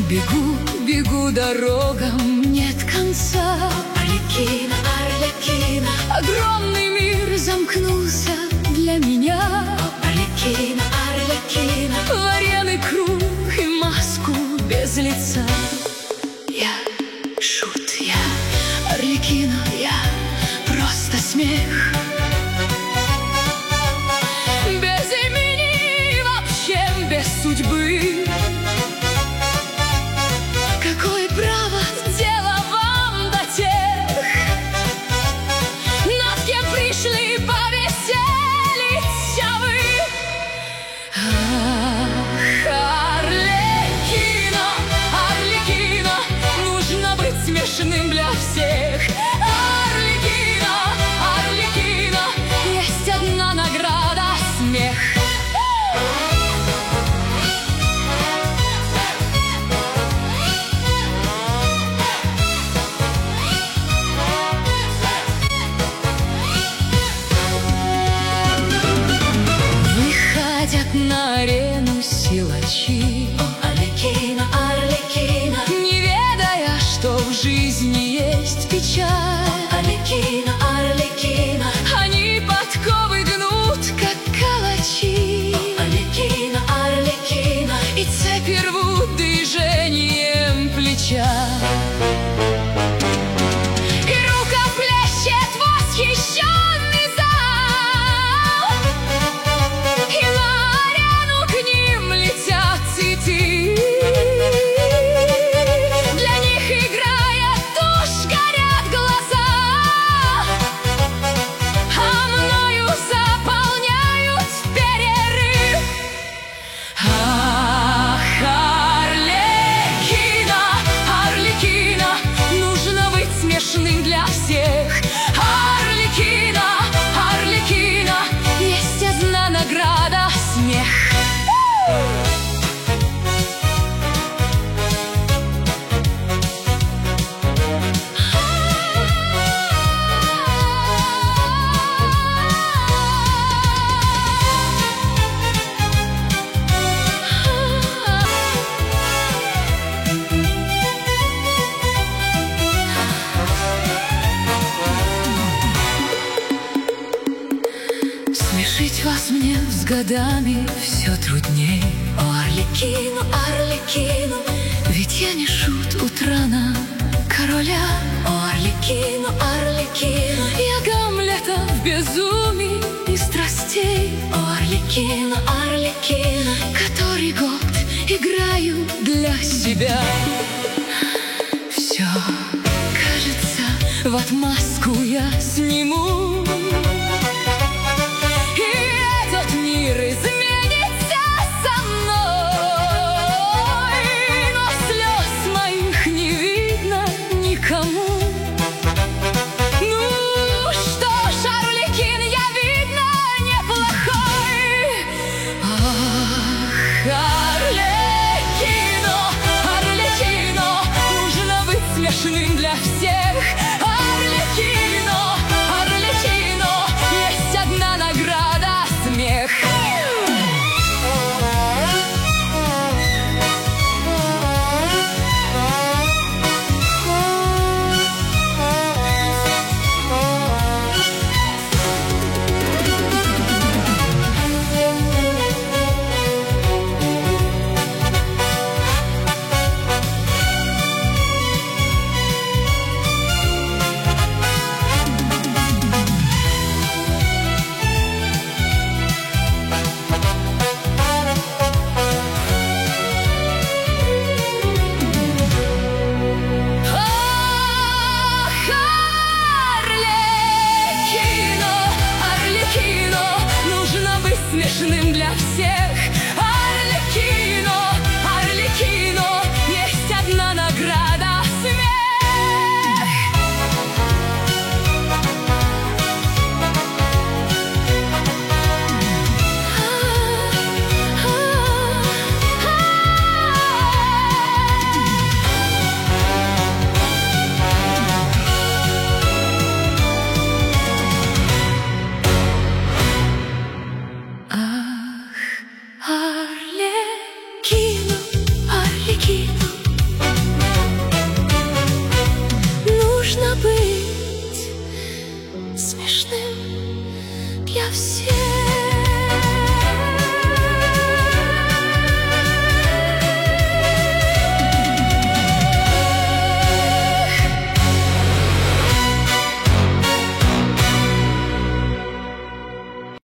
Бегу, бегу дорогам, нет конца. Арлекино, Арлекино, Огромный мир замкнулся для меня. Арлекино, Арлекино, Вареный круг и маску без лица. Я шут, я Арлекино, я просто смех. Без имени и вообще без судьбы. Какое право дело вам до тех, над кем пришли повеселиться вы? Ах, Арлекино, Арлекино, нужно быть смешным для всех. Арлекино, Арлекино, есть одна награда — смех. На арену силачи, Арлекино, Арлекино, не ведая, что в жизни есть печаль. Арлекино, Арлекино, Они подковы гнут, как калачи, Арлекино, Арлекино, и цепи рвут движением плеча. И рукоплещет восхищенный зал, и на арену к ним летят цветы. Для них играет тушь, горят глаза, а мною заполняют перерыв. Ах, Арлекино, Арлекино, нужно быть смешным для всех. Арлекино, Арлекино, есть одна награда — смех. Смешить вас мне с годами все трудней. О, Арлекино, Арлекино, Ведь я не шут утрана короля. О, Арлекино, Арлекино, Я Гамлета в безумии и страстей, О, Арлекино, Арлекино, который год играю для себя. Все, кажется, в отмазку я сниму